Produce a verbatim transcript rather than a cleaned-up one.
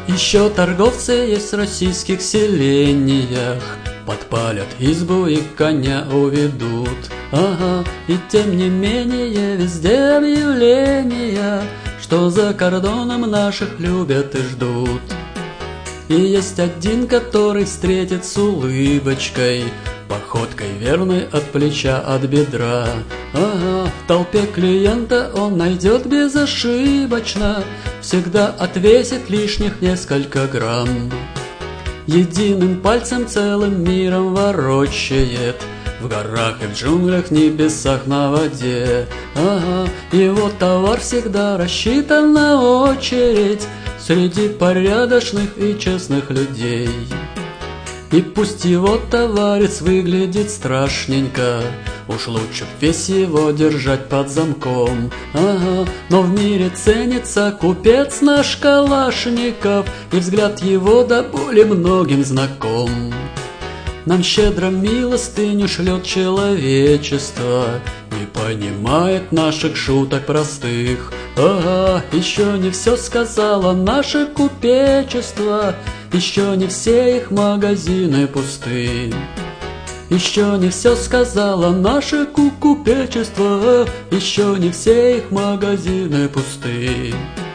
Еще торговцы есть в российских селениях, подпалят избу и коня уведут. Ага, и тем не менее везде объявления, что за кордоном наших любят и ждут. И есть один, который встретит с улыбочкой, походкой верной от плеча, от бедра. Ага, в толпе клиента он найдет безошибочно, всегда отвесит лишних несколько грамм. Единым пальцем целым миром ворочает, в горах и в джунглях, небесах, на воде. Ага, его товар всегда рассчитан на очередь среди порядочных и честных людей. И пусть его товарищ выглядит страшненько, уж лучше б весь его держать под замком. Ага, но в мире ценится купец наш Калашников, и взгляд его до боли многим знаком. Нам щедро милостыню шлет человечество, не понимает наших шуток простых. Ага, еще не все сказала наше купечество, еще не все их магазины пусты. Еще не все сказала наше купечество, еще не все их магазины пусты.